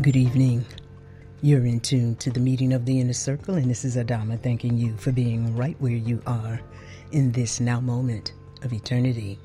Good evening. You're in tune to the meeting of the Inner Circle, and this is Adama thanking you for being right where you are in this now moment of eternity.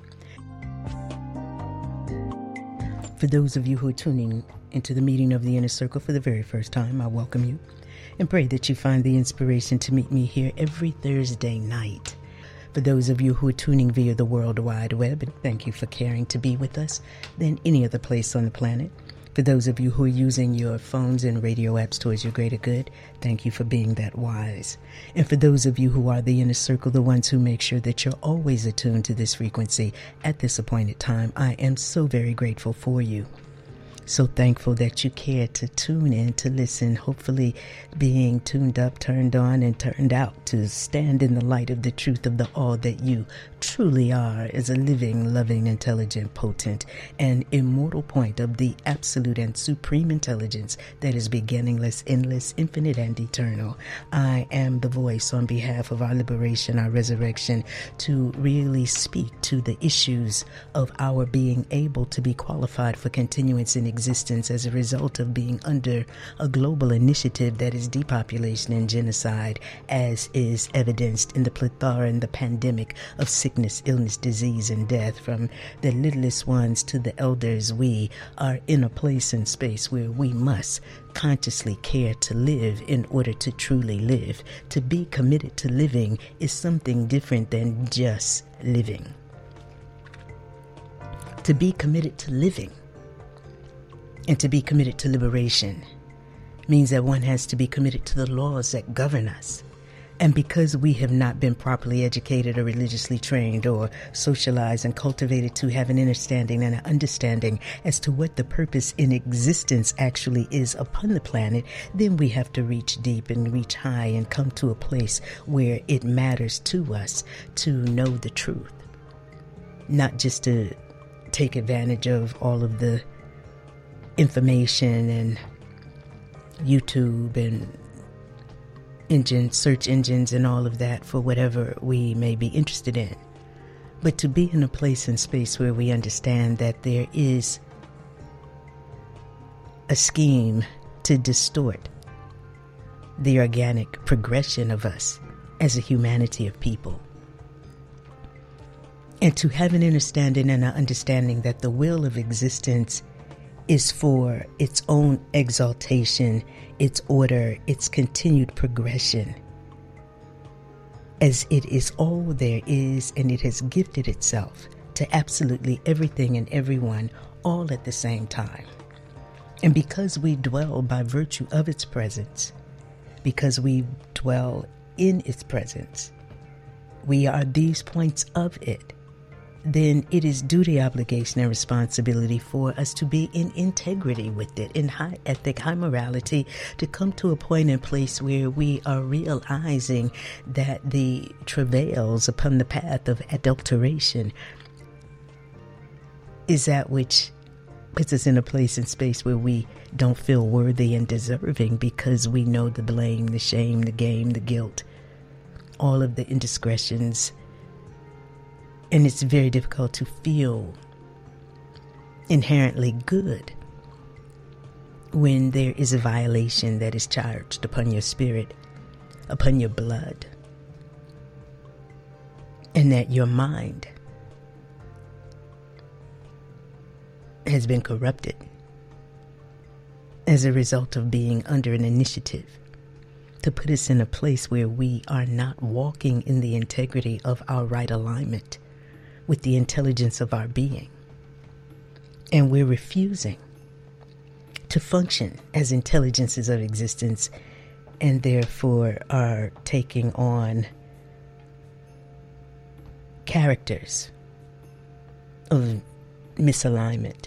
For those of you who are tuning into the meeting of the Inner Circle for the very first time, I welcome you and pray that you find the inspiration to meet me here every Thursday night. For those of you who are tuning via the World Wide Web, and thank you for caring to be with us than any other place on the planet. For those of you who are using your phones and radio apps towards your greater good, thank you for being that wise. And for those of you who are the Inner Circle, the ones who make sure that you're always attuned to this frequency at this appointed time, I am so very grateful for you. So thankful that you care to tune in, to listen, hopefully being tuned up, turned on, and turned out to stand in the light of the truth of the all that you truly are as a living, loving, intelligent, potent, and immortal point of the absolute and supreme intelligence that is beginningless, endless, infinite, and eternal. I am the voice on behalf of our liberation, our resurrection, to really speak to the issues of our being able to be qualified for continuance in existence as a result of being under a global initiative that is depopulation and genocide, as is evidenced in the plethora and the pandemic of sickness, illness, disease, and death. From the littlest ones to the elders, we are in a place and space where we must consciously care to live in order to truly live. To be committed to living is something different than just living. To be committed to living and to be committed to liberation means that one has to be committed to the laws that govern us. And because we have not been properly educated or religiously trained or socialized and cultivated to have an understanding and an understanding as to what the purpose in existence actually is upon the planet, then we have to reach deep and reach high and come to a place where it matters to us to know the truth. Not just to take advantage of all of the information and YouTube and search engines and all of that for whatever we may be interested in, but to be in a place and space where we understand that there is a scheme to distort the organic progression of us as a humanity of people. And to have an understanding and an understanding that the will of existence is for its own exaltation, its order, its continued progression, as it is all there is, and it has gifted itself to absolutely everything and everyone all at the same time. And because we dwell by virtue of its presence, because we dwell in its presence, we are these points of it, then it is duty, obligation, and responsibility for us to be in integrity with it, in high ethic, high morality, to come to a point and place where we are realizing that the travails upon the path of adulteration is that which puts us in a place and space where we don't feel worthy and deserving, because we know the blame, the shame, the game, the guilt, all of the indiscretions. And it's very difficult to feel inherently good when there is a violation that is charged upon your spirit, upon your blood, and that your mind has been corrupted as a result of being under an initiative to put us in a place where we are not walking in the integrity of our right alignment with the intelligence of our being. And we're refusing to function as intelligences of existence, and therefore are taking on characters of misalignment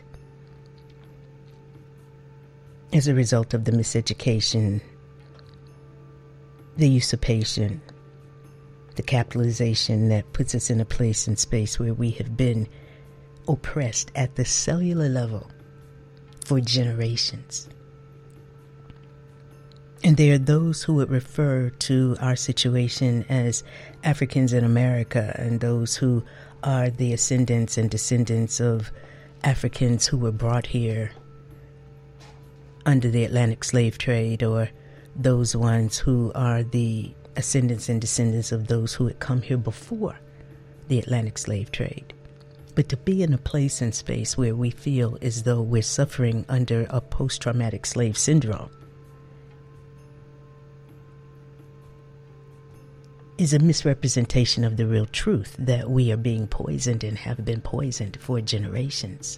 as a result of the miseducation, the usurpation, the capitalization that puts us in a place and space where we have been oppressed at the cellular level for generations. And there are those who would refer to our situation as Africans in America, and those who are the ascendants and descendants of Africans who were brought here under the Atlantic slave trade, or those ones who are the ascendants and descendants of those who had come here before the Atlantic slave trade. But to be in a place and space where we feel as though we're suffering under a post-traumatic slave syndrome is a misrepresentation of the real truth, that we are being poisoned and have been poisoned for generations.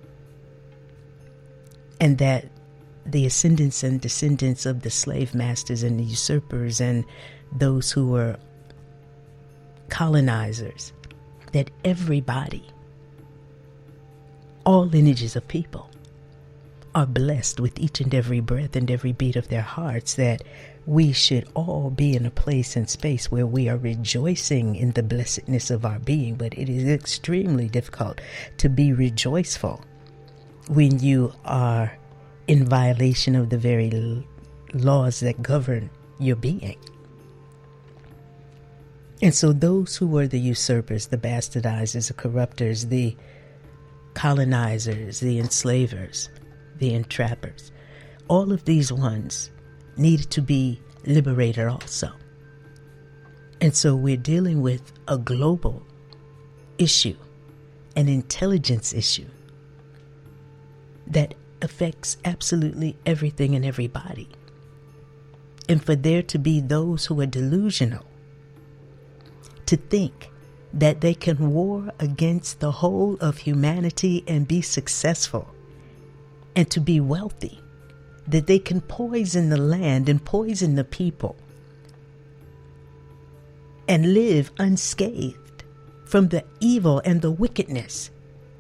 And that the ascendants and descendants of the slave masters and the usurpers and those who were colonizers, that everybody, all lineages of people, are blessed with each and every breath and every beat of their hearts, that we should all be in a place and space where we are rejoicing in the blessedness of our being. But it is extremely difficult to be rejoiceful when you are in violation of the very laws that govern your being. And so those who were the usurpers, the bastardizers, the corruptors, the colonizers, the enslavers, the entrappers, all of these ones needed to be liberated also. And so we're dealing with a global issue, an intelligence issue that affects absolutely everything and everybody. And for there to be those who are delusional to think that they can war against the whole of humanity and be successful and to be wealthy, that they can poison the land and poison the people and live unscathed from the evil and the wickedness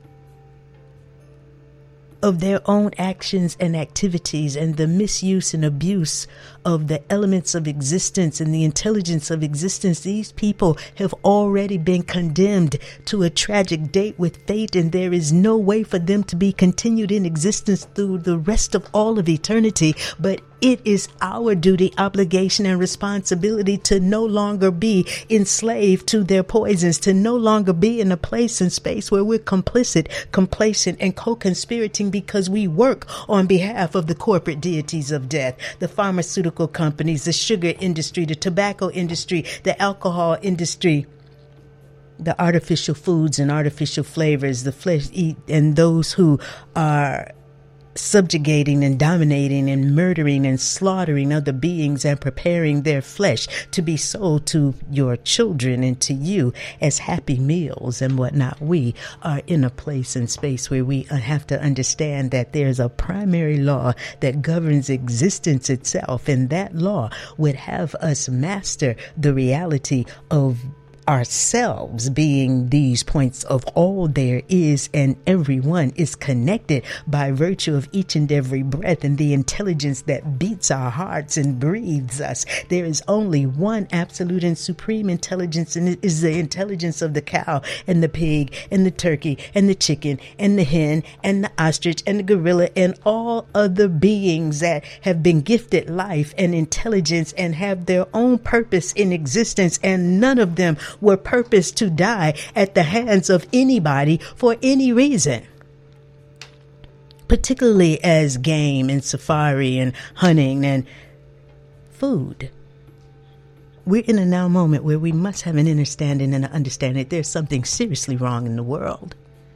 of their own actions and activities, and the misuse and abuse of the elements of existence and the intelligence of existence. These people have already been condemned to a tragic date with fate, and there is no way for them to be continued in existence through the rest of all of eternity. But it is our duty, obligation, and responsibility to no longer be enslaved to their poisons, to no longer be in a place and space where we're complicit, complacent, and co-conspirating because we work on behalf of the corporate deities of death, the pharmaceutical companies, the sugar industry, the tobacco industry, the alcohol industry, the artificial foods and artificial flavors, the flesh eat, and those who are subjugating and dominating and murdering and slaughtering other beings and preparing their flesh to be sold to your children and to you as happy meals and whatnot. We are in a place and space where we have to understand that there's a primary law that governs existence itself, and that law would have us master the reality of ourselves being these points of all there is, and everyone is connected by virtue of each and every breath and the intelligence that beats our hearts and breathes us. There is only one absolute and supreme intelligence, and it is the intelligence of the cow and the pig and the turkey and the chicken and the hen and the ostrich and the gorilla and all other beings that have been gifted life and intelligence and have their own purpose in existence, and none of them were purposed to die at the hands of anybody for any reason, particularly as game and safari and hunting and food. We're in a now moment where we must have an understanding and an understanding that there's something seriously wrong in the world.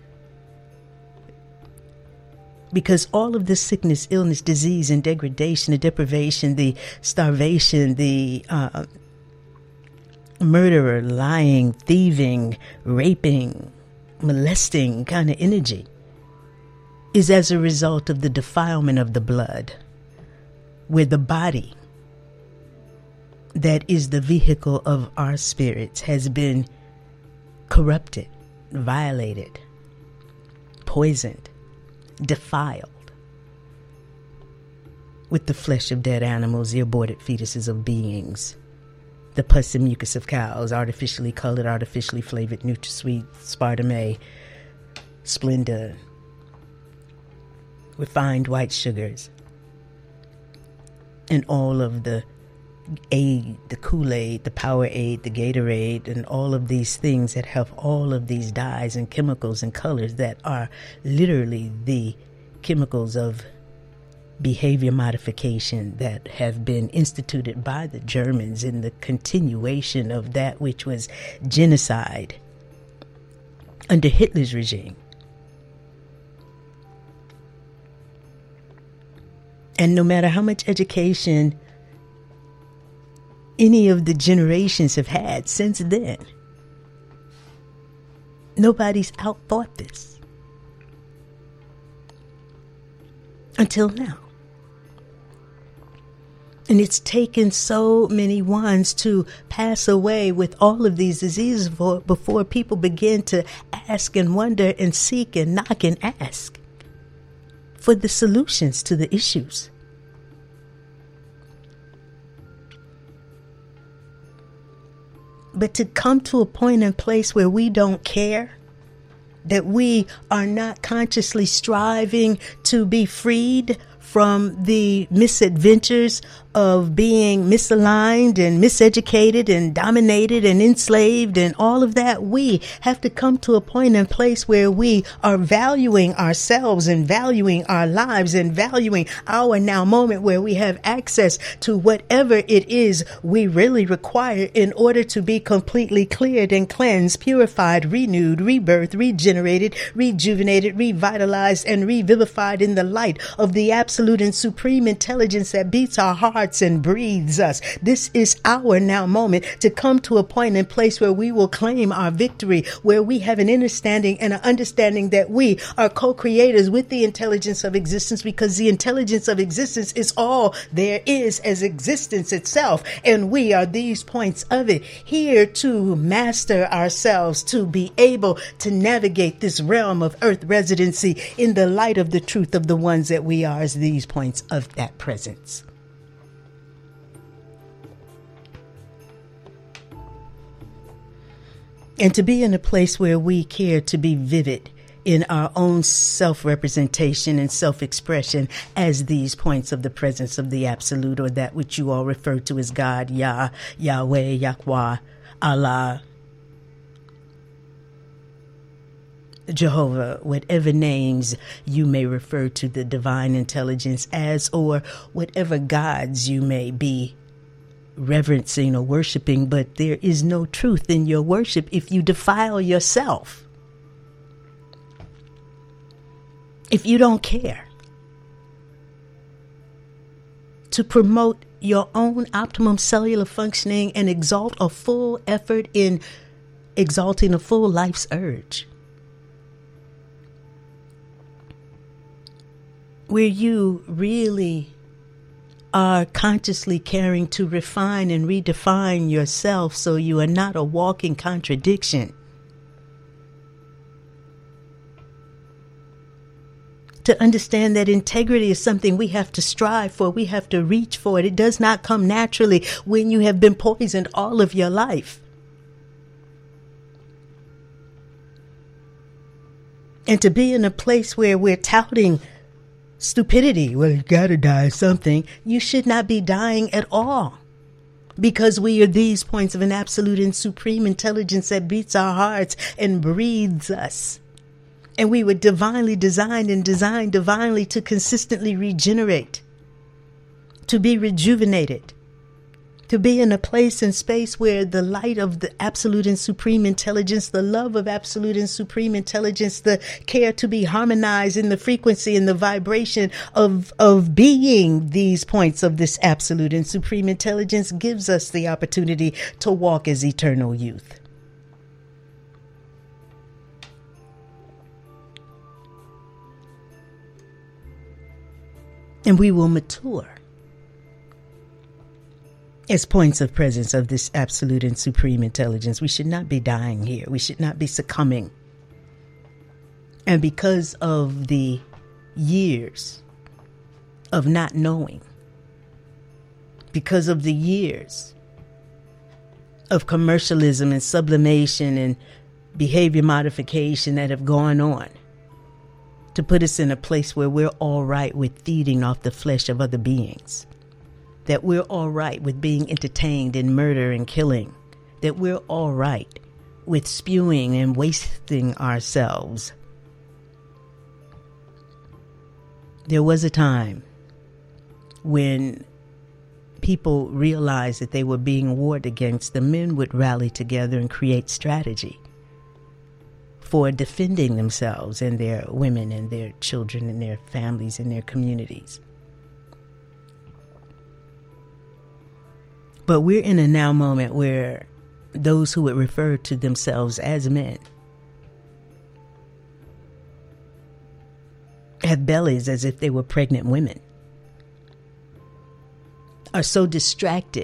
Because all of this sickness, illness, disease, and degradation, the deprivation, the starvation, the murderer, lying, thieving, raping, molesting kind of energy is as a result of the defilement of the blood, where the body that is the vehicle of our spirits has been corrupted, violated, poisoned, defiled with the flesh of dead animals, the aborted fetuses of beings, the pus and mucus of cows, artificially colored, artificially flavored NutraSweet, Spartame, Splenda, refined white sugars, and all of the aid, the Kool-Aid, the Powerade, the Gatorade, and all of these things that have all of these dyes and chemicals and colors that are literally the chemicals of behavior modification that have been instituted by the Germans in the continuation of that which was genocide under Hitler's regime. And no matter how much education any of the generations have had since then, nobody's outthought this until now. And it's taken so many ones to pass away with all of these diseases before people begin to ask and wonder and seek and knock and ask for the solutions to the issues. But to come to a point and place where we don't care, that we are not consciously striving to be freed from the misadventures of being misaligned and miseducated and dominated and enslaved and all of that, we have to come to a point and place where we are valuing ourselves and valuing our lives and valuing our now moment, where we have access to whatever it is we really require in order to be completely cleared and cleansed, purified, renewed, rebirthed, regenerated, rejuvenated, revitalized, and revivified in the light of the absolute and supreme intelligence that beats our hearts and breathes us. This is our now moment to come to a point and place where we will claim our victory, where we have an understanding and an understanding that we are co-creators with the intelligence of existence, because the intelligence of existence is all there is as existence itself. And we are these points of it, here to master ourselves, to be able to navigate this realm of earth residency in the light of the truth of the ones that we are as these points of that presence. And to be in a place where we care to be vivid in our own self-representation and self-expression as these points of the presence of the absolute, or that which you all refer to as God, Yah, Yahweh, Yahweh, Allah, Jehovah, whatever names you may refer to the divine intelligence as, or whatever gods you may be reverencing or worshiping. But there is no truth in your worship if you defile yourself, if you don't care to promote your own optimum cellular functioning and exalt a full effort in exalting a full life's urge, where you really are consciously caring to refine and redefine yourself so you are not a walking contradiction. To understand that integrity is something we have to strive for, we have to reach for it. It does not come naturally when you have been poisoned all of your life. And to be in a place where we're touting stupidity, well, you gotta die of something. You should not be dying at all, because we are these points of an absolute and supreme intelligence that beats our hearts and breathes us. And we were divinely designed and designed divinely to consistently regenerate, to be rejuvenated, to be in a place and space where the light of the absolute and supreme intelligence, the love of absolute and supreme intelligence, the care to be harmonized in the frequency and the vibration of being these points of this absolute and supreme intelligence gives us the opportunity to walk as eternal youth. And we will mature as points of presence of this absolute and supreme intelligence. We should not be dying here. We should not be succumbing. And because of the years of not knowing, because of the years of commercialism and sublimation and behavior modification that have gone on, to put us in a place where we're all right with feeding off the flesh of other beings, that we're all right with being entertained in murder and killing, that we're all right with spewing and wasting ourselves. There was a time when people realized that they were being warred against, the men would rally together and create strategy for defending themselves and their women and their children and their families and their communities. But we're in a now moment where those who would refer to themselves as men have bellies as if they were pregnant women, are so distracted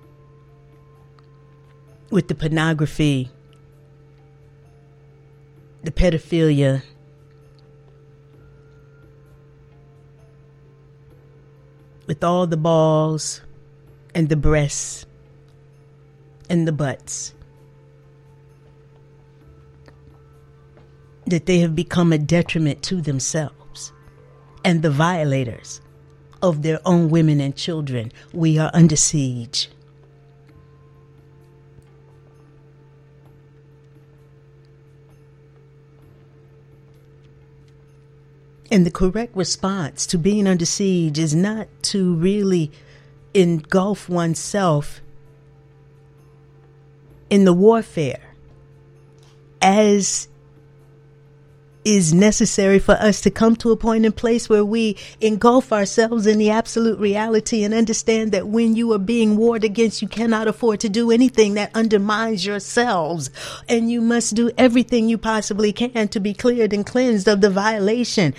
with the pornography, the pedophilia, with all the balls and the breasts and the butts, that they have become a detriment to themselves and the violators of their own women and children. We are under siege. And the correct response to being under siege is not to really engulf oneself in the warfare as is necessary for us to come to a point and place where we engulf ourselves in the absolute reality and understand that when you are being warred against, you cannot afford to do anything that undermines yourselves. And you must do everything you possibly can to be cleared and cleansed of the violation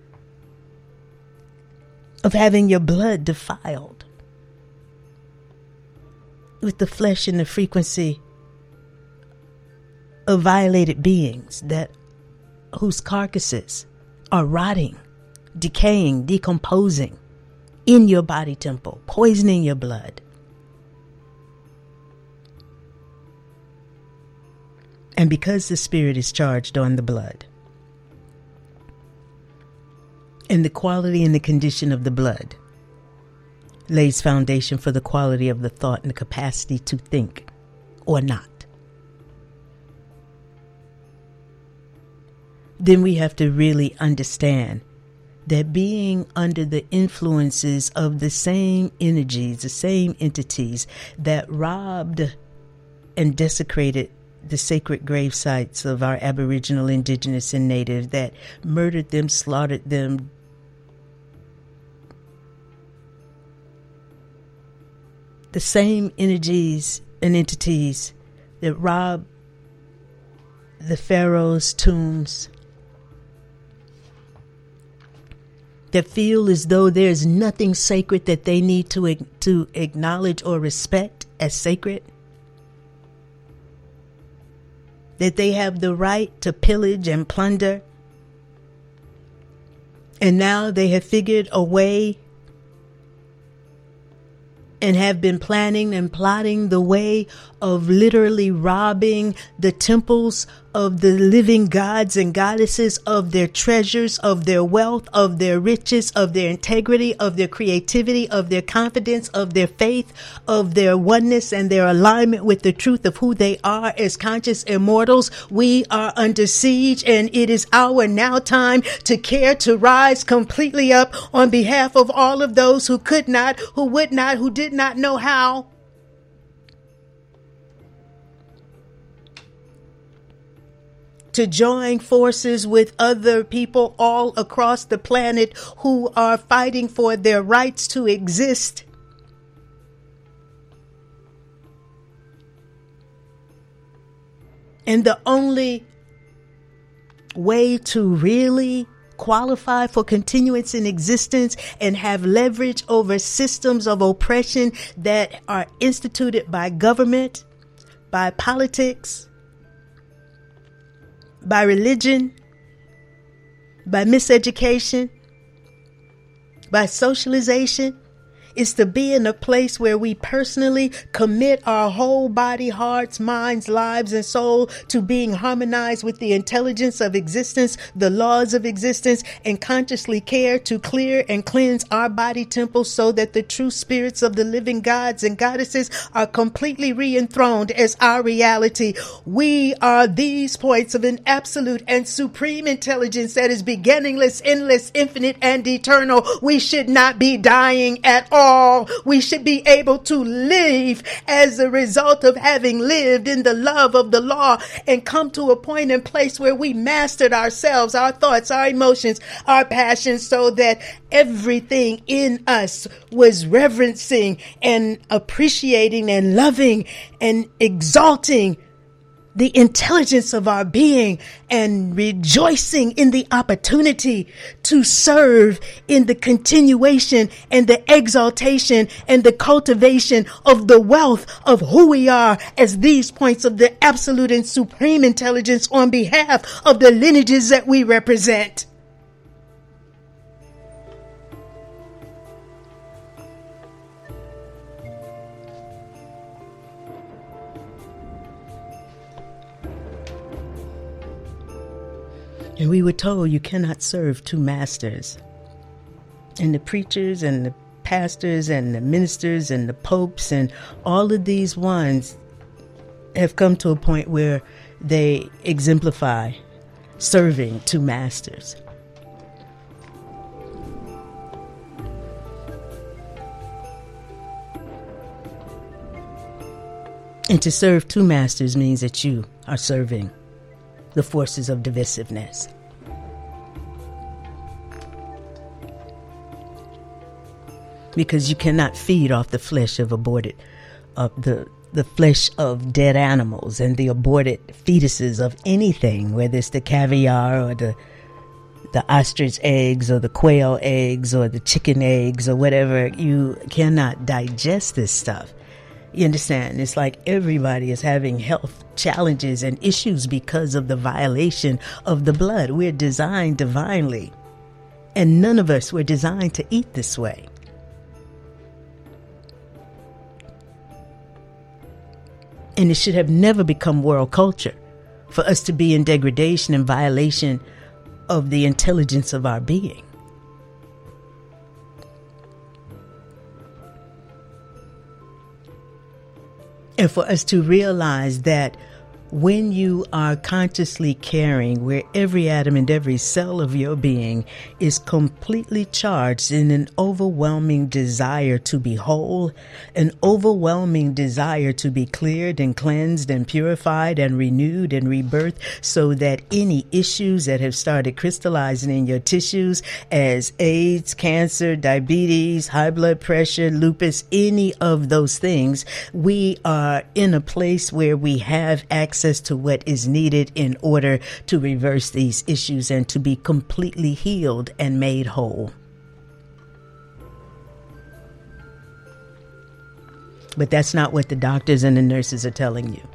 of having your blood defiled with the flesh and the frequency of violated beings whose carcasses are rotting, decaying, decomposing in your body temple, poisoning your blood. And because the spirit is charged on the blood, and the quality and the condition of the blood lays foundation for the quality of the thought and the capacity to think or not, then we have to really understand that being under the influences of the same energies, the same entities that robbed and desecrated the sacred grave sites of our Aboriginal, Indigenous, and Native, that murdered them, slaughtered them, the same energies and entities that robbed the pharaoh's tombs, that feel as though there's nothing sacred that they need to acknowledge or respect as sacred, that they have the right to pillage and plunder, and now they have figured a way and have been planning and plotting the way of literally robbing the temples of the living gods and goddesses of their treasures, of their wealth, of their riches, of their integrity, of their creativity, of their confidence, of their faith, of their oneness and their alignment with the truth of who they are as conscious immortals. We are under siege, and it is our now time to care to rise completely up on behalf of all of those who could not, who would not, who did not know how. To join forces with other people all across the planet who are fighting for their rights to exist. And the only way to really qualify for continuance in existence and have leverage over systems of oppression that are instituted by government, by politics, by religion, by miseducation, by socialization, is to be in a place where we personally commit our whole body, hearts, minds, lives, and soul to being harmonized with the intelligence of existence, the laws of existence, and consciously care to clear and cleanse our body temple so that the true spirits of the living gods and goddesses are completely re-enthroned as our reality. We are these points of an absolute and supreme intelligence that is beginningless, endless, infinite, and eternal. We should not be dying at all. We should be able to live as a result of having lived in the love of the law and come to a point and place where we mastered ourselves, our thoughts, our emotions, our passions, so that everything in us was reverencing and appreciating and loving and exalting the intelligence of our being and rejoicing in the opportunity to serve in the continuation and the exaltation and the cultivation of the wealth of who we are as these points of the absolute and supreme intelligence on behalf of the lineages that we represent. And we were told you cannot serve two masters. And the preachers and the pastors and the ministers and the popes and all of these ones have come to a point where they exemplify serving two masters. And to serve two masters means that you are serving the forces of divisiveness. Because you cannot feed off the flesh of the flesh of dead animals and the aborted fetuses of anything, whether it's the caviar or the ostrich eggs or the quail eggs or the chicken eggs or whatever. You cannot digest this stuff. You understand? It's like everybody is having health challenges and issues because of the violation of the blood. We're designed divinely, and none of us were designed to eat this way. And it should have never become world culture for us to be in degradation and violation of the intelligence of our being. And for us to realize that when you are consciously caring, where every atom and every cell of your being is completely charged in an overwhelming desire to be whole, an overwhelming desire to be cleared and cleansed and purified and renewed and rebirthed, so that any issues that have started crystallizing in your tissues as AIDS, cancer, diabetes, high blood pressure, lupus, any of those things, we are in a place where we have access to what is needed in order to reverse these issues and to be completely healed and made whole. But that's not what the doctors and the nurses are telling you.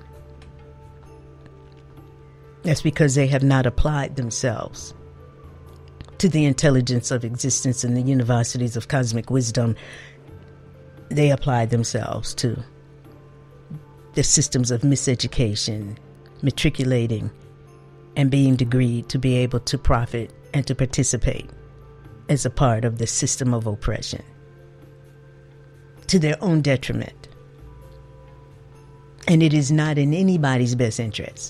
That's because they have not applied themselves to the intelligence of existence in the universities of cosmic wisdom. They applied themselves to the systems of miseducation, matriculating, and being degreed to be able to profit and to participate as a part of the system of oppression to their own detriment. And it is not in anybody's best interest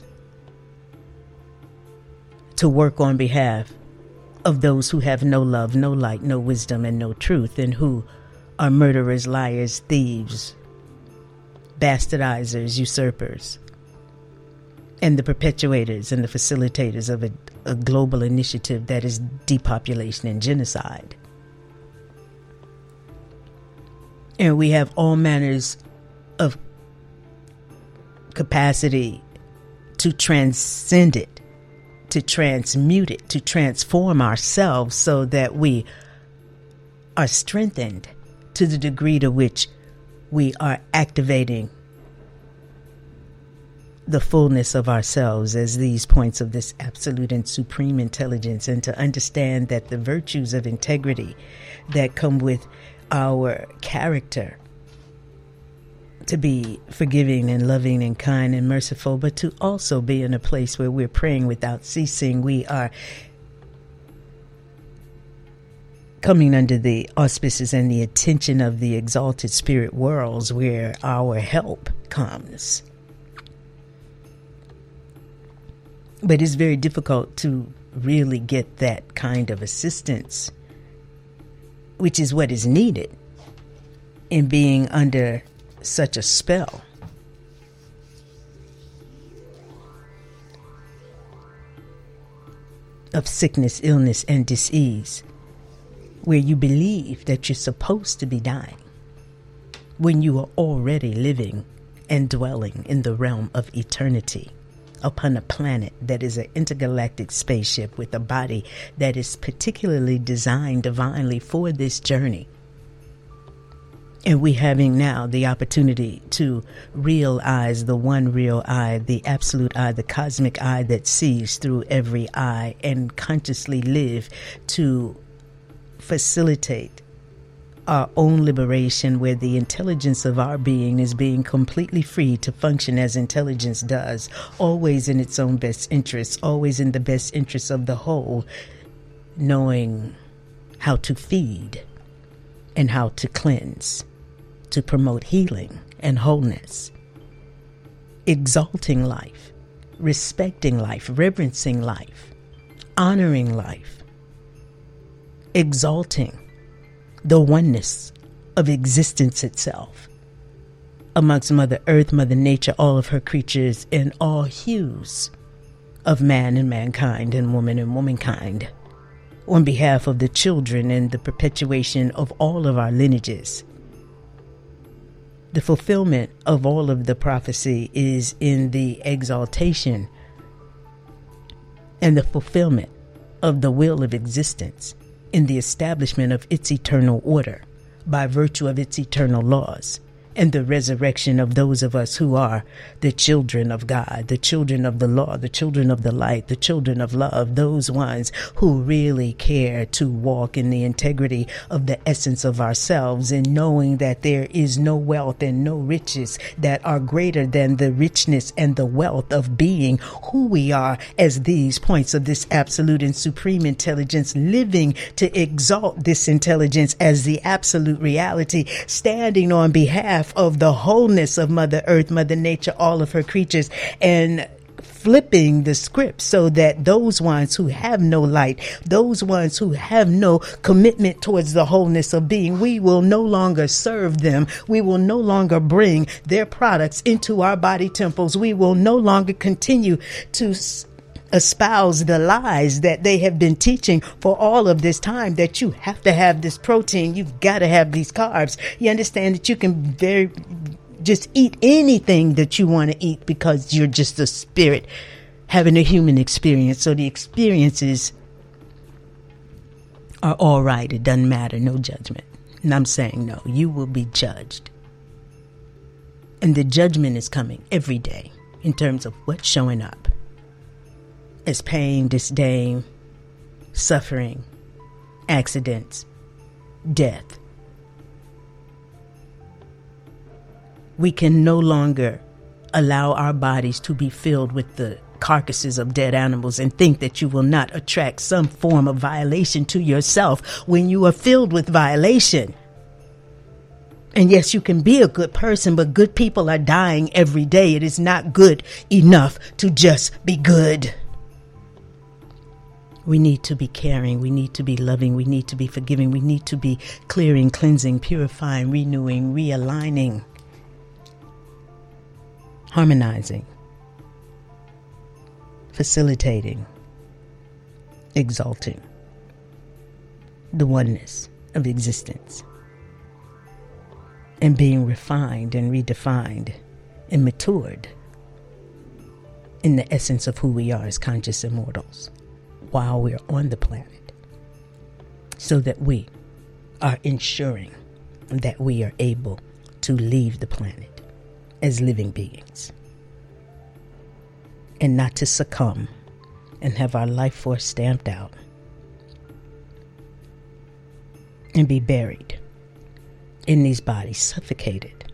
to work on behalf of those who have no love, no light, no wisdom, and no truth, and who are murderers, liars, thieves, bastardizers, usurpers, and the perpetuators and the facilitators of a global initiative that is depopulation and genocide. And we have all manners of capacity to transcend it, to transmute it, to transform ourselves so that we are strengthened to the degree to which we are activating the fullness of ourselves as these points of this absolute and supreme intelligence, and to understand that the virtues of integrity that come with our character to be forgiving and loving and kind and merciful, but to also be in a place where we're praying without ceasing. We are coming under the auspices and the attention of the exalted spirit worlds where our help comes. But it's very difficult to really get that kind of assistance, which is what is needed in being under such a spell. Of sickness, illness, and disease, where you believe that you're supposed to be dying when you are already living and dwelling in the realm of eternity upon a planet that is an intergalactic spaceship with a body that is particularly designed divinely for this journey. And we having now the opportunity to realize the one real eye, the absolute eye, the cosmic eye that sees through every eye, and consciously live to facilitate our own liberation, where the intelligence of our being is being completely free to function as intelligence does, always in its own best interests, always in the best interests of the whole, knowing how to feed and how to cleanse, to promote healing and wholeness, exalting life, respecting life, reverencing life, honoring life, exalting the oneness of existence itself amongst Mother Earth, Mother Nature, all of her creatures, and all hues of man and mankind and womankind, on behalf of the children and the perpetuation of all of our lineages. The fulfillment of all of the prophecy is in the exaltation and the fulfillment of the will of existence in the establishment of its eternal order by virtue of its eternal laws, and the resurrection of those of us who are the children of God, the children of the law, the children of the light, the children of love, those ones who really care to walk in the integrity of the essence of ourselves, and knowing that there is no wealth and no riches that are greater than the richness and the wealth of being who we are as these points of this absolute and supreme intelligence, living to exalt this intelligence as the absolute reality, standing on behalf of the wholeness of Mother Earth, Mother Nature, all of her creatures, and flipping the script so that those ones who have no light, those ones who have no commitment towards the wholeness of being, we will no longer serve them. We will no longer bring their products into our body temples. We will no longer continue to espouse the lies that they have been teaching for all of this time, that you have to have this protein, you've got to have these carbs. You understand that you can just eat anything that you want to eat because you're just a spirit having a human experience. So the experiences are all right. It doesn't matter. No judgment. And I'm saying no, you will be judged. And the judgment is coming every day in terms of what's showing up as pain, disdain, suffering, accidents, death. We can no longer allow our bodies to be filled with the carcasses of dead animals and think that you will not attract some form of violation to yourself when you are filled with violation. And yes, you can be a good person, but good people are dying every day. It is not good enough to just be good. We need to be caring. We need to be loving. We need to be forgiving. We need to be clearing, cleansing, purifying, renewing, realigning, harmonizing, facilitating, exalting the oneness of existence, and being refined and redefined and matured in the essence of who we are as conscious immortals while we're on the planet, so that we are ensuring that we are able to leave the planet as living beings and not to succumb and have our life force stamped out and be buried in these bodies, suffocated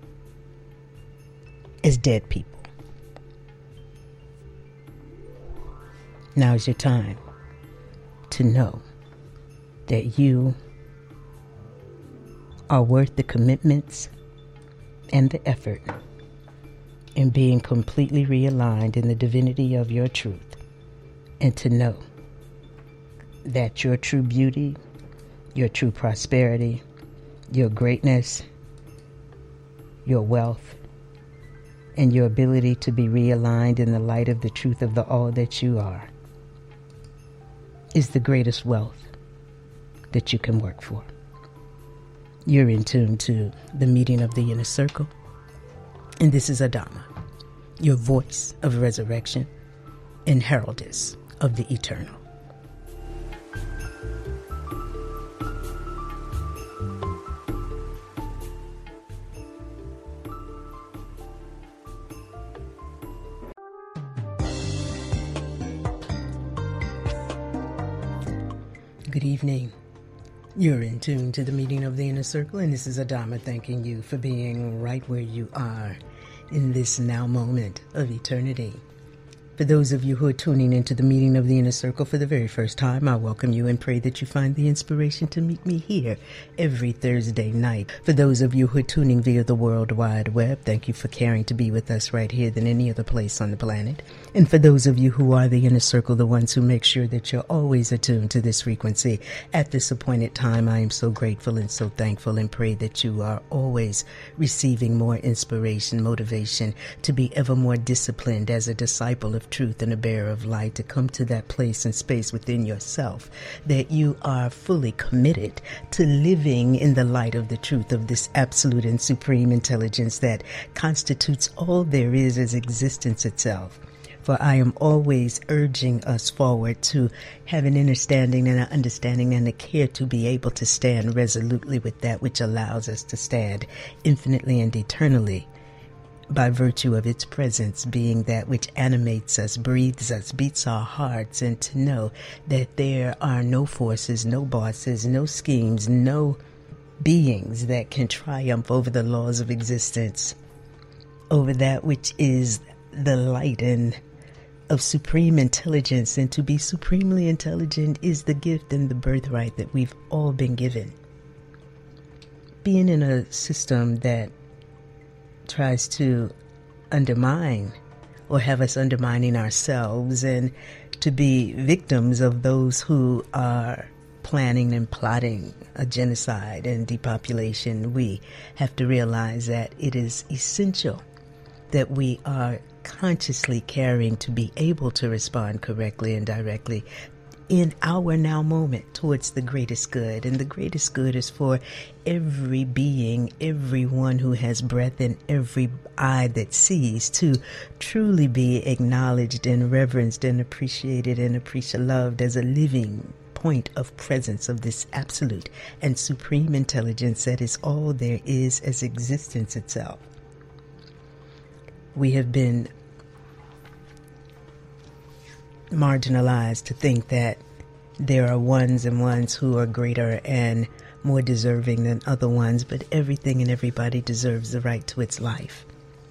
as dead people. Now is your time to know that you are worth the commitments and the effort in being completely realigned in the divinity of your truth, and to know that your true beauty, your true prosperity, your greatness, your wealth, and your ability to be realigned in the light of the truth of the all that you are is the greatest wealth that you can work for. You're in tune to the meeting of the inner circle, and this is Adama, your voice of resurrection and heraldess of the eternal. Good evening. You're in tune to the meeting of the inner circle, and this is Adama thanking you for being right where you are in this now moment of eternity. For those of you who are tuning into the meeting of the inner circle for the very first time, I welcome you and pray that you find the inspiration to meet me here every Thursday night. For those of you who are tuning via the World Wide Web, thank you for caring to be with us right here than any other place on the planet. And for those of you who are the inner circle, the ones who make sure that you're always attuned to this frequency at this appointed time, I am so grateful and so thankful, and pray that you are always receiving more inspiration, motivation to be ever more disciplined as a disciple of truth and a bearer of light, to come to that place and space within yourself that you are fully committed to living in the light of the truth of this absolute and supreme intelligence that constitutes all there is as existence itself. For I am always urging us forward to have an understanding and a care to be able to stand resolutely with that which allows us to stand infinitely and eternally by virtue of its presence, being that which animates us, breathes us, beats our hearts, and to know that there are no forces, no bosses, no schemes, no beings that can triumph over the laws of existence, over that which is the light and of supreme intelligence. And to be supremely intelligent is the gift and the birthright that we've all been given. Being in a system that tries to undermine or have us undermining ourselves, and to be victims of those who are planning and plotting a genocide and depopulation, we have to realize that it is essential that we are consciously caring to be able to respond correctly and directly in our now moment towards the greatest good. And the greatest good is for every being, everyone who has breath, and every eye that sees, to truly be acknowledged and reverenced and appreciated and loved as a living point of presence of this absolute and supreme intelligence that is all there is as existence itself. We have been marginalized to think that there are ones and ones who are greater and more deserving than other ones, but everything and everybody deserves the right to its life.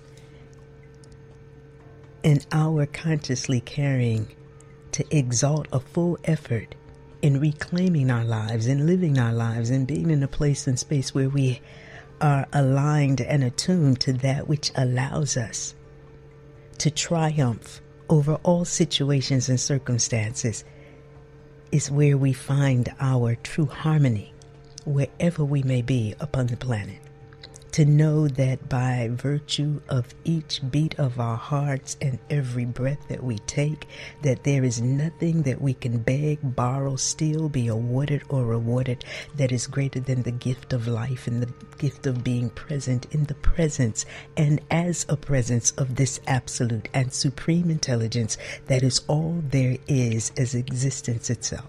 And our consciously caring to exalt a full effort in reclaiming our lives and living our lives and being in a place and space where we are aligned and attuned to that which allows us to triumph over all situations and circumstances is where we find our true harmony, wherever we may be upon the planet. To know that by virtue of each beat of our hearts and every breath that we take, that there is nothing that we can beg, borrow, steal, be awarded or rewarded that is greater than the gift of life and the gift of being present in the presence and as a presence of this absolute and supreme intelligence that is all there is as existence itself.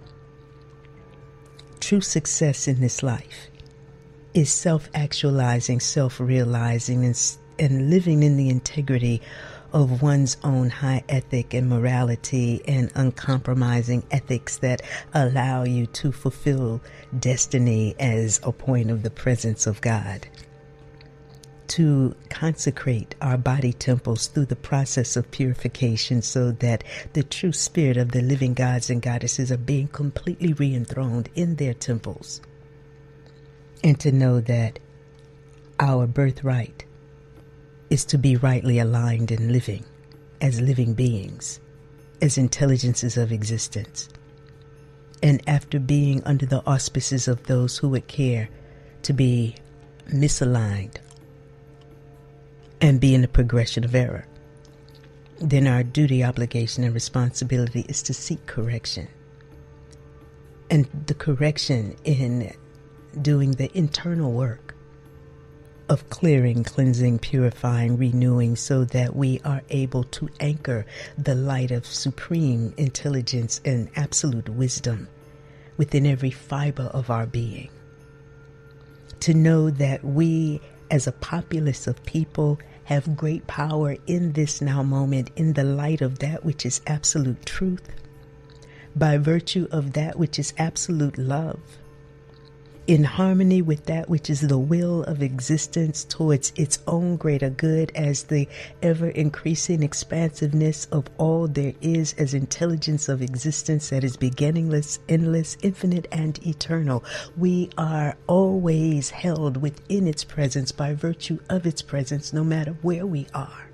True success in this life is self-actualizing, self-realizing, and living in the integrity of one's own high ethic and morality and uncompromising ethics that allow you to fulfill destiny as a point of the presence of God. To consecrate our body temples through the process of purification so that the true spirit of the living gods and goddesses are being completely re-enthroned in their temples. And to know that our birthright is to be rightly aligned in living as living beings, as intelligences of existence. And after being under the auspices of those who would care to be misaligned and be in the progression of error, then our duty, obligation, and responsibility is to seek correction. And the correction in doing the internal work of clearing, cleansing, purifying, renewing, so that we are able to anchor the light of supreme intelligence and absolute wisdom within every fiber of our being. To know that we, as a populace of people, have great power in this now moment in the light of that which is absolute truth, by virtue of that which is absolute love, in harmony with that which is the will of existence towards its own greater good, as the ever-increasing expansiveness of all there is as intelligence of existence that is beginningless, endless, infinite, and eternal. We are always held within its presence by virtue of its presence, no matter where we are.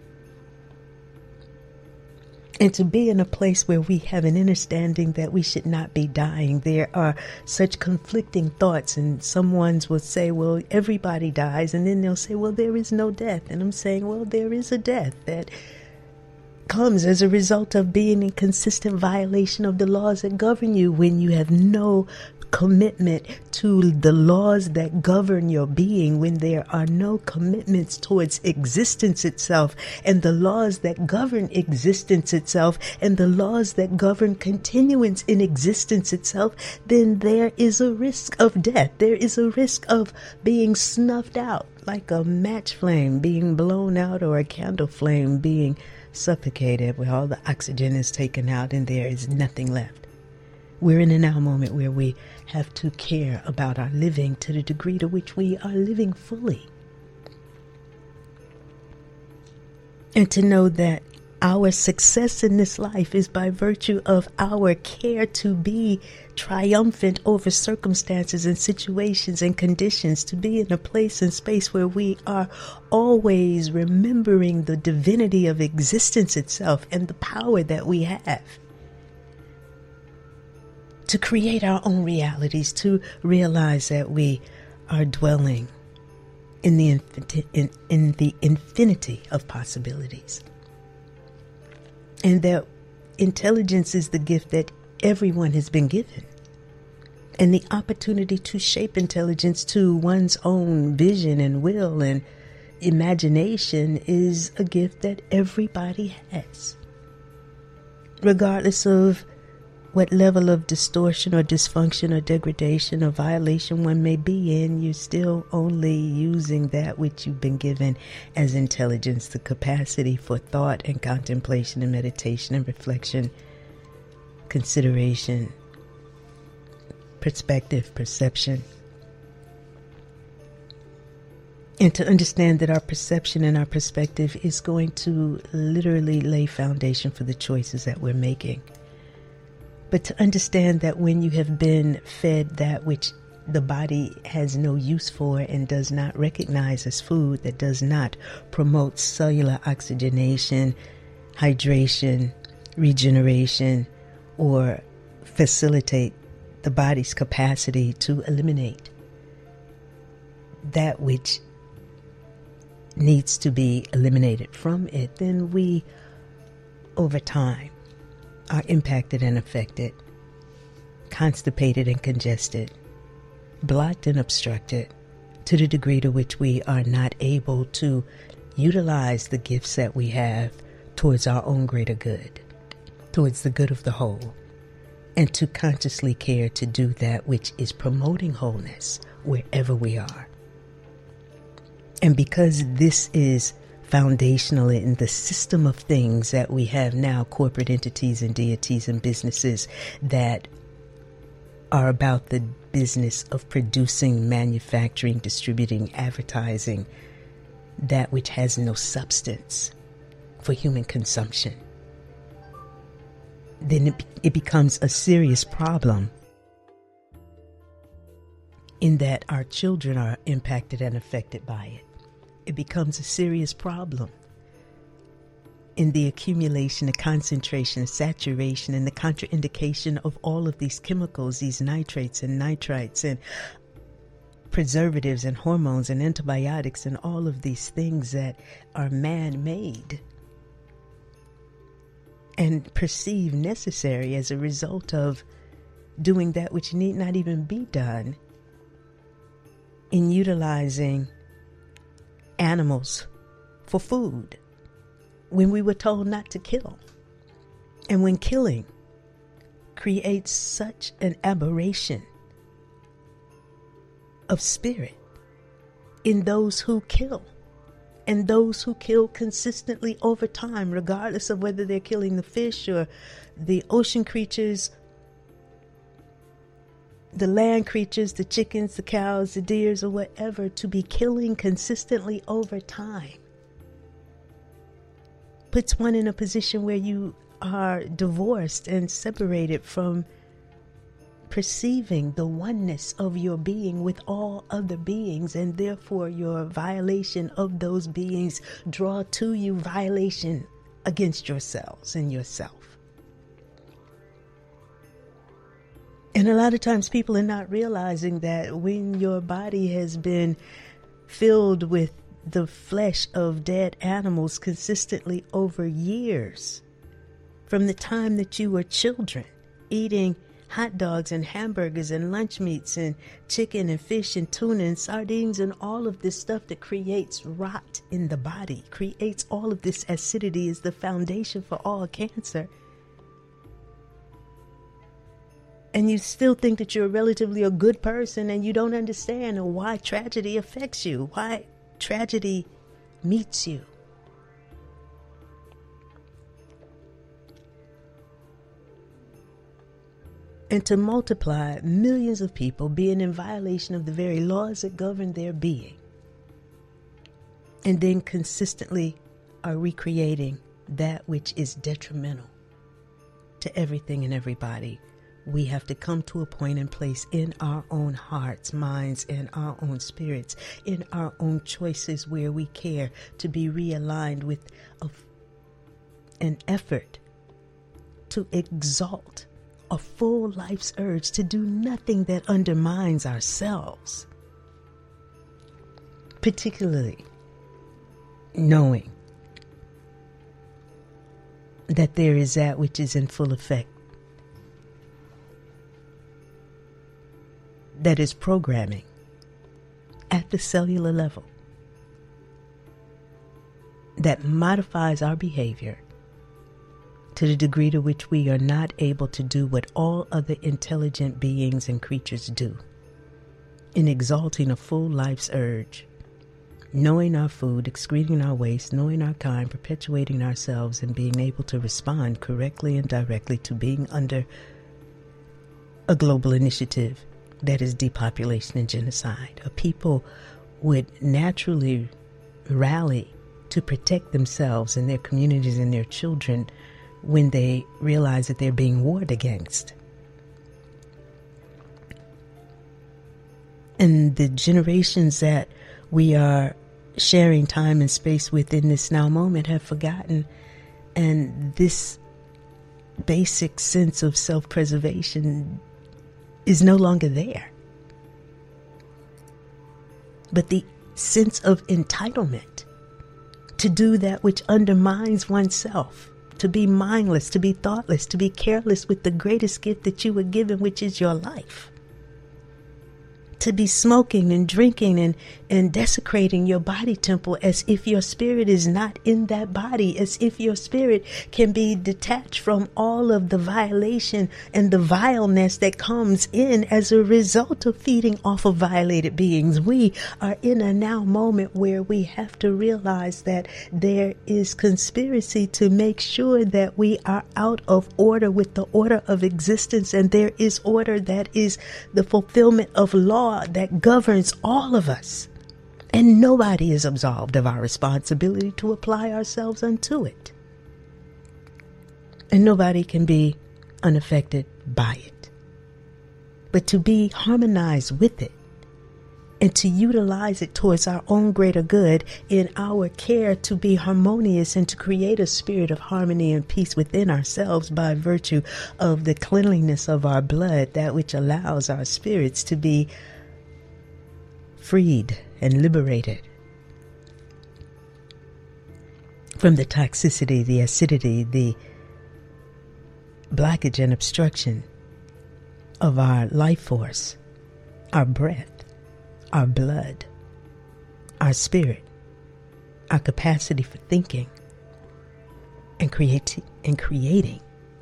And to be in a place where we have an understanding that we should not be dying. There are such conflicting thoughts, and some ones will say, well, everybody dies. And then they'll say, well, there is no death. And I'm saying, well, there is a death that comes as a result of being in consistent violation of the laws that govern you, when you have no commitment to the laws that govern your being, when there are no commitments towards existence itself and the laws that govern existence itself and the laws that govern continuance in existence itself, then there is a risk of death. There is a risk of being snuffed out, like a match flame being blown out or a candle flame being suffocated, where all the oxygen is taken out and there is nothing left. We're in a now moment where we have to care about our living to the degree to which we are living fully. And to know that our success in this life is by virtue of our care to be triumphant over circumstances and situations and conditions, to be in a place and space where we are always remembering the divinity of existence itself and the power that we have to create our own realities, to realize that we are dwelling in the infinity of possibilities, and that intelligence is the gift that everyone has been given, and the opportunity to shape intelligence to one's own vision and will and imagination is a gift that everybody has, regardless of what level of distortion or dysfunction or degradation or violation one may be in. You're still only using that which you've been given as intelligence, the capacity for thought and contemplation and meditation and reflection, consideration, perspective, perception. And to understand that our perception and our perspective is going to literally lay foundation for the choices that we're making. But to understand that when you have been fed that which the body has no use for and does not recognize as food, that does not promote cellular oxygenation, hydration, regeneration, or facilitate the body's capacity to eliminate that which needs to be eliminated from it, then we, over time, are impacted and affected, constipated and congested, blocked and obstructed, to the degree to which we are not able to utilize the gifts that we have towards our own greater good, towards the good of the whole, and to consciously care to do that which is promoting wholeness wherever we are. And because this is foundational in the system of things that we have now, corporate entities and deities and businesses that are about the business of producing, manufacturing, distributing, advertising that which has no substance for human consumption, then it becomes a serious problem in that our children are impacted and affected by it. It becomes a serious problem in the accumulation, the concentration, the saturation, and the contraindication of all of these chemicals, these nitrates and nitrites and preservatives and hormones and antibiotics and all of these things that are man-made and perceived necessary as a result of doing that which need not even be done in utilizing animals for food, when we were told not to kill. And when killing creates such an aberration of spirit in those who kill, and those who kill consistently over time, regardless of whether they're killing the fish or the ocean creatures, the land creatures, the chickens, the cows, the deers, or whatever, to be killing consistently over time puts one in a position where you are divorced and separated from perceiving the oneness of your being with all other beings, and therefore your violation of those beings draw to you violation against yourselves and yourself. And a lot of times people are not realizing that when your body has been filled with the flesh of dead animals consistently over years, from the time that you were children, eating hot dogs and hamburgers and lunch meats and chicken and fish and tuna and sardines and all of this stuff that creates rot in the body, creates all of this acidity, is the foundation for all cancer. And you still think that you're relatively a good person, and you don't understand why tragedy affects you, why tragedy meets you. And to multiply millions of people being in violation of the very laws that govern their being, and then consistently are recreating that which is detrimental to everything and everybody. We have to come to a point and place in our own hearts, minds, and our own spirits, in our own choices where we care, to be realigned with an effort to exalt a full life's urge to do nothing that undermines ourselves, particularly knowing that there is that which is in full effect, that is programming at the cellular level, that modifies our behavior to the degree to which we are not able to do what all other intelligent beings and creatures do, in exalting a full life's urge, knowing our food, excreting our waste, knowing our kind, perpetuating ourselves, and being able to respond correctly and directly to being under a global initiative that is depopulation and genocide. A people would naturally rally to protect themselves and their communities and their children when they realize that they're being warred against. And the generations that we are sharing time and space with in this now moment have forgotten, and this basic sense of self-preservation is no longer there. But the sense of entitlement to do that which undermines oneself, to be mindless, to be thoughtless, to be careless with the greatest gift that you were given, which is your life. to be smoking and drinking and desecrating your body temple as if your spirit is not in that body, as if your spirit can be detached from all of the violation and the vileness that comes in as a result of feeding off of violated beings. We are in a now moment where we have to realize that there is conspiracy to make sure that we are out of order with the order of existence, and there is order that is the fulfillment of law that governs all of us. And nobody is absolved of our responsibility to apply ourselves unto it. And nobody can be unaffected by it. But to be harmonized with it and to utilize it towards our own greater good in our care to be harmonious and to create a spirit of harmony and peace within ourselves by virtue of the cleanliness of our blood, that which allows our spirits to be freed and liberated from the toxicity, the acidity, the blockage and obstruction of our life force, our breath, our blood, our spirit, our capacity for thinking and creating.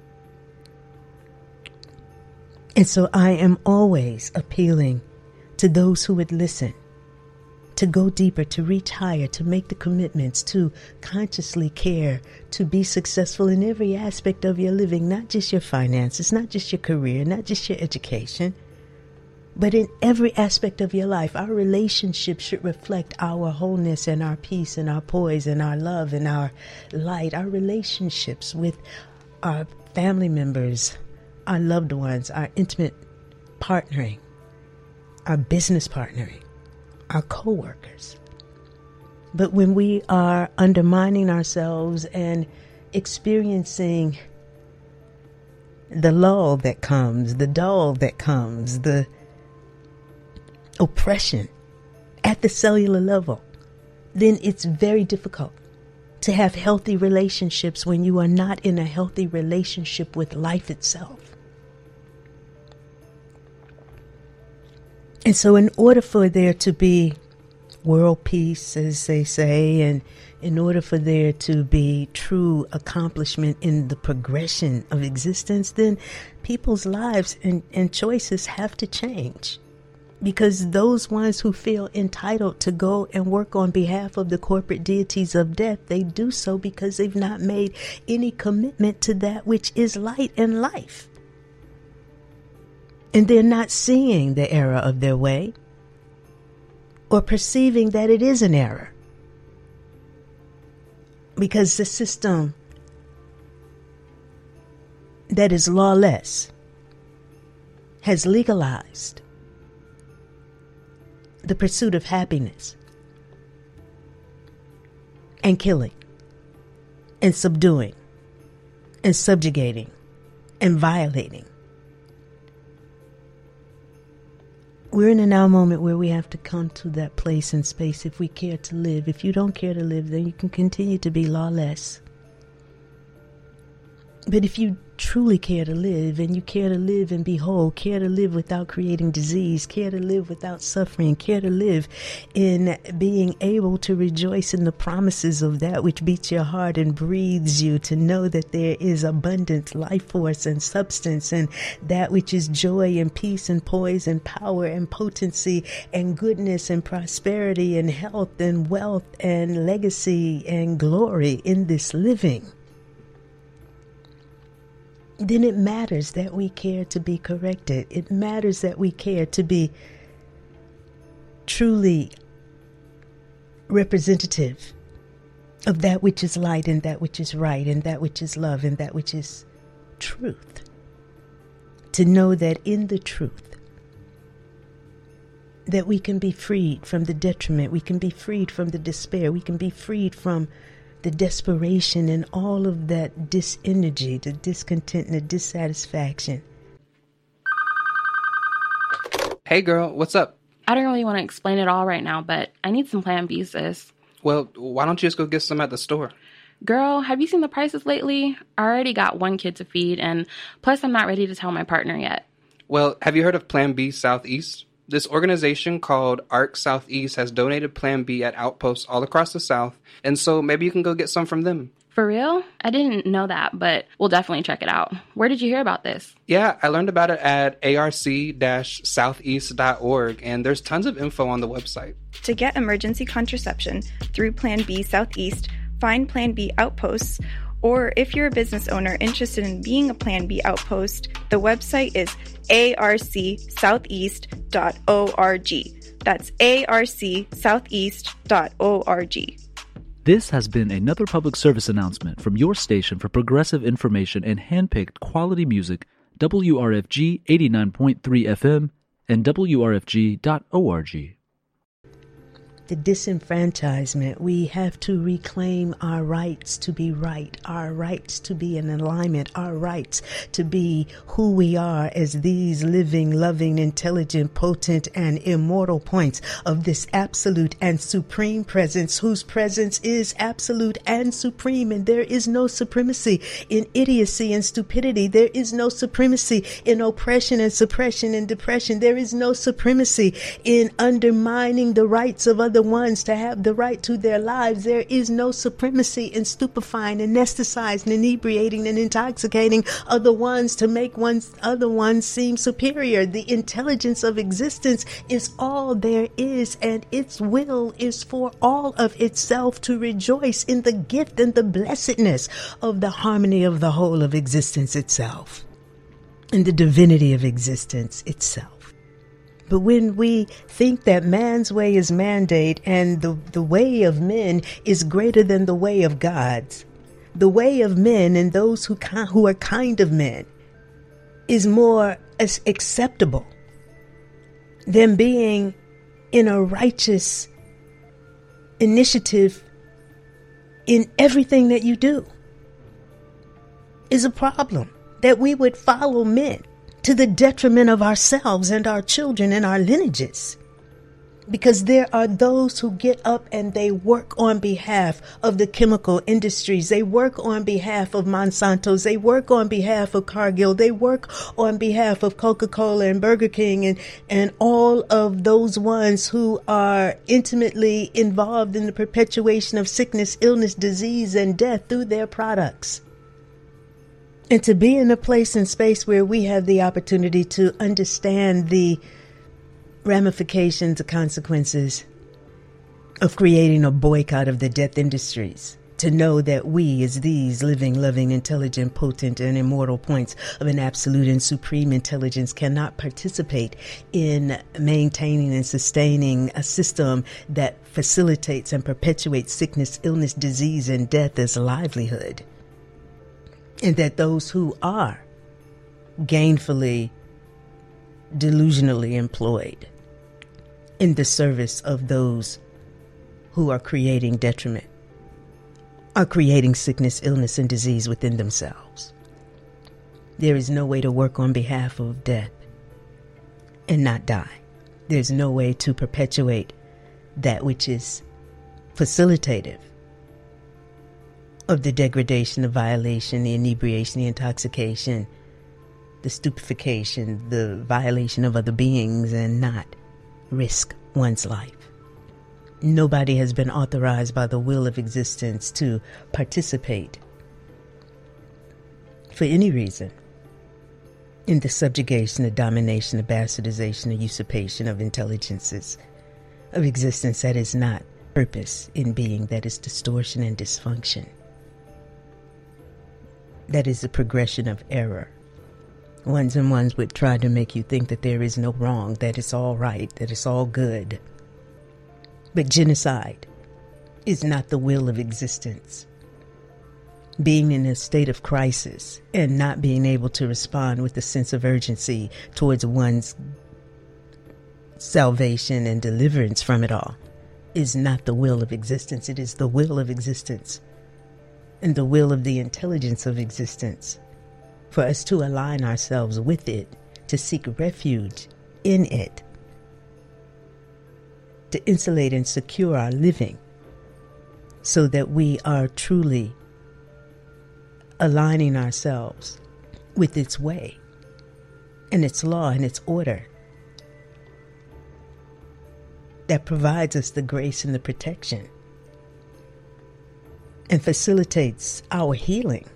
And so I am always appealing to those who would listen, to go deeper, to reach higher, to make the commitments, to consciously care, to be successful in every aspect of your living, not just your finances, not just your career, not just your education, but in every aspect of your life. Our relationships should reflect our wholeness and our peace and our poise and our love and our light. Our relationships with our family members, our loved ones, our intimate partnering, our business partnering, our co-workers. But when we are undermining ourselves and experiencing the lull that comes, the dull that comes, the oppression at the cellular level, then it's very difficult to have healthy relationships when you are not in a healthy relationship with life itself. And so in order for there to be world peace, as they say, and in order for there to be true accomplishment in the progression of existence, then people's lives and choices have to change. Because those ones who feel entitled to go and work on behalf of the corporate deities of death, they do so because they've not made any commitment to that which is light and life. And they're not seeing the error of their way or perceiving that it is an error. Because the system that is lawless has legalized the pursuit of happiness and killing and subduing and subjugating and violating. We're in a now moment where we have to come to that place and space if we care to live. If you don't care to live, then you can continue to be lawless. But if you truly care to live, and you care to live and be whole, care to live without creating disease, care to live without suffering, care to live in being able to rejoice in the promises of that which beats your heart and breathes you, to know that there is abundant life force and substance, and that which is joy and peace and poise and power and potency and goodness and prosperity and health and wealth and legacy and glory in this living, then it matters that we care to be corrected. It matters that we care to be truly representative of that which is light and that which is right and that which is love and that which is truth. To know that in the truth, that we can be freed from the detriment, we can be freed from the despair, we can be freed from the desperation and all of that disenergy, the discontent and the dissatisfaction. Hey girl, what's up? I don't really want to explain it all right now, but I need some Plan B, sis. Well, why don't you just go get some at the store? Girl, have you seen the prices lately? I already got one kid to feed, and plus I'm not ready to tell my partner yet. Well, have you heard of Plan B Southeast? This organization called ARC Southeast has donated Plan B at outposts all across the South, and so maybe you can go get some from them. For real? I didn't know that, but we'll definitely check it out. Where did you hear about this? Yeah, I learned about it at arc-southeast.org, and there's tons of info on the website. To get emergency contraception through Plan B Southeast, find Plan B outposts, or if you're a business owner interested in being a Plan B outpost, the website is arcsoutheast.org. That's arcsoutheast.org. This has been another public service announcement from your station for progressive information and handpicked quality music, WRFG 89.3 FM and WRFG.org. The disenfranchisement, we have to reclaim our rights to be right, our rights to be in alignment, our rights to be who we are as these living, loving, intelligent, potent, and immortal points of this absolute and supreme presence, whose presence is absolute and supreme, and there is no supremacy in idiocy and stupidity. There is no supremacy in oppression and suppression and depression. There is no supremacy in undermining the rights of others. Ones to have the right to their lives. There is no supremacy in stupefying, anesthetizing, inebriating, and intoxicating other ones to make other ones seem superior. The intelligence of existence is all there is, and its will is for all of itself to rejoice in the gift and the blessedness of the harmony of the whole of existence itself, and the divinity of existence itself. But when we think that man's way is mandate and the way of men is greater than the way of God's, the way of men and those who are kind of men is more acceptable than being in a righteous initiative in everything that you do, is a problem. That we would follow men to the detriment of ourselves and our children and our lineages. Because there are those who get up and they work on behalf of the chemical industries. They work on behalf of Monsanto's. They work on behalf of Cargill. They work on behalf of Coca-Cola and Burger King and all of those ones who are intimately involved in the perpetuation of sickness, illness, disease, and death through their products. And to be in a place and space where we have the opportunity to understand the ramifications, the consequences of creating a boycott of the death industries. To know that we, as these living, loving, intelligent, potent, and immortal points of an absolute and supreme intelligence, cannot participate in maintaining and sustaining a system that facilitates and perpetuates sickness, illness, disease, and death as a livelihood. And that those who are gainfully, delusionally employed in the service of those who are creating detriment, are creating sickness, illness, and disease within themselves. There is no way to work on behalf of death and not die. There's no way to perpetuate that which is facilitative of the degradation, the violation, the inebriation, the intoxication, the stupefaction, the violation of other beings, and not risk one's life. Nobody has been authorized by the will of existence to participate for any reason in the subjugation, the domination, the bastardization, the usurpation of intelligences of existence that is not purpose in being, that is distortion and dysfunction. That is the progression of error. Ones and ones would try to make you think that there is no wrong, that it's all right, that it's all good. But genocide is not the will of existence. Being in a state of crisis and not being able to respond with a sense of urgency towards one's salvation and deliverance from it all is not the will of existence. It is the will of existence and the will of the intelligence of existence for us to align ourselves with it, to seek refuge in it, to insulate and secure our living so that we are truly aligning ourselves with its way and its law and its order that provides us the grace and the protection and facilitates our healing.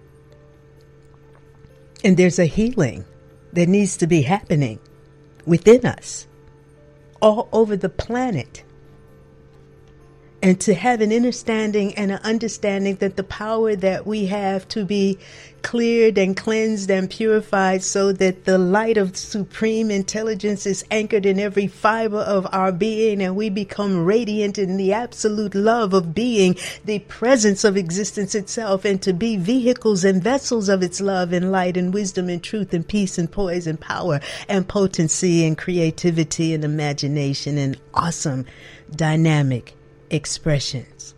And there's a healing that needs to be happening within us, all over the planet. And to have an understanding and an understanding that the power that we have to be cleared and cleansed and purified so that the light of supreme intelligence is anchored in every fiber of our being, and we become radiant in the absolute love of being, the presence of existence itself, and to be vehicles and vessels of its love and light and wisdom and truth and peace and poise and power and potency and creativity and imagination and awesome dynamic expressions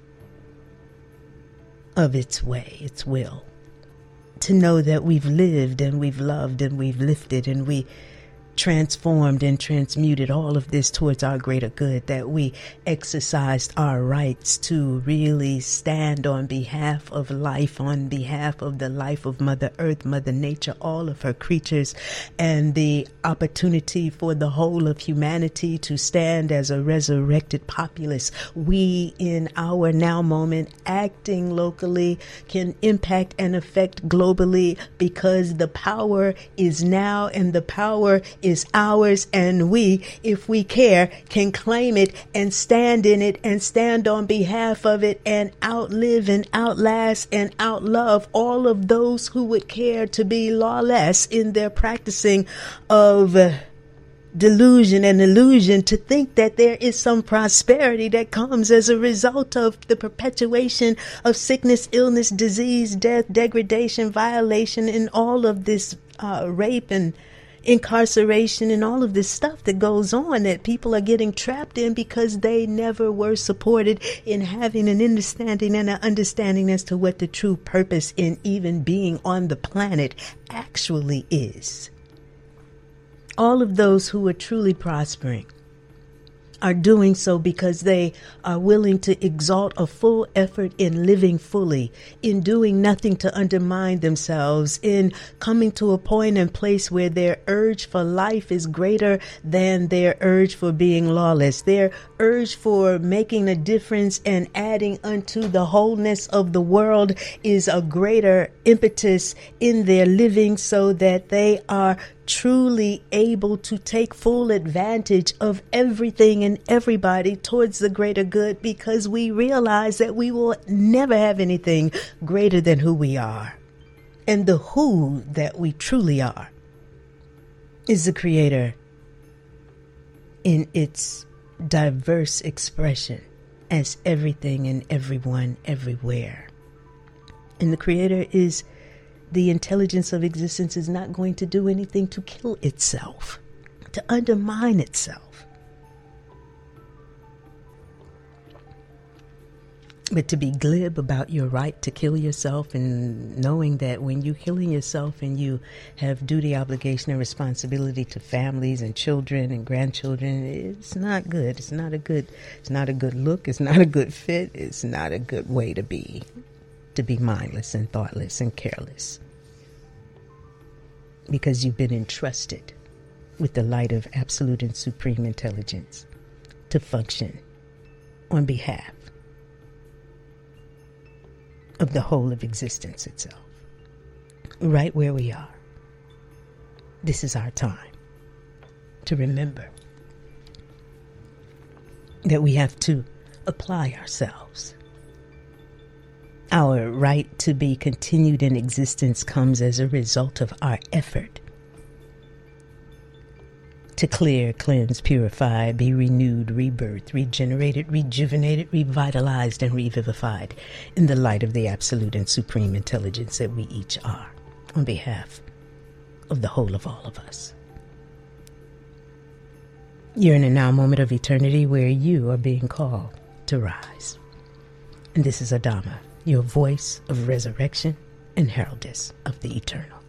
of its way, its will. To know that we've lived and we've loved and we've lifted and we transformed and transmuted all of this towards our greater good, that we exercised our rights to really stand on behalf of life, on behalf of the life of Mother Earth, Mother Nature, all of her creatures, and the opportunity for the whole of humanity to stand as a resurrected populace. We, in our now moment, acting locally, can impact and affect globally, because the power is now and the power is ours, and we, if we care, can claim it and stand in it and stand on behalf of it and outlive and outlast and outlove all of those who would care to be lawless in their practicing of delusion and illusion, to think that there is some prosperity that comes as a result of the perpetuation of sickness, illness, disease, death, degradation, violation, and all of this rape and incarceration and all of this stuff that goes on, that people are getting trapped in because they never were supported in having an understanding and an understanding as to what the true purpose in even being on the planet actually is. All of those who are truly prospering are doing so because they are willing to exalt a full effort in living fully, in doing nothing to undermine themselves, in coming to a point and place where their urge for life is greater than their urge for being lawless. Their urge for making a difference and adding unto the wholeness of the world is a greater impetus in their living, so that they are truly able to take full advantage of everything and everybody towards the greater good, because we realize that we will never have anything greater than who we are. And the who that we truly are is the Creator in its diverse expression as everything and everyone everywhere. And the Creator is the intelligence of existence, is not going to do anything to kill itself, to undermine itself, but to be glib about your right to kill yourself, and knowing that when you're killing yourself and you have duty, obligation, and responsibility to families and children and grandchildren, it's not good. It's not a good look. It's not a good fit. It's not a good way to be mindless and thoughtless and careless, because you've been entrusted with the light of absolute and supreme intelligence to function on behalf of the whole of existence itself. Right where we are, this is our time to remember that we have to apply ourselves. Our right to be continued in existence comes as a result of our effort to clear, cleanse, purify, be renewed, rebirthed, regenerated, rejuvenated, revitalized, and revivified in the light of the absolute and supreme intelligence that we each are, on behalf of the whole of all of us. You're in a now moment of eternity where you are being called to rise. And this is Adama, your voice of resurrection and heraldess of the eternal.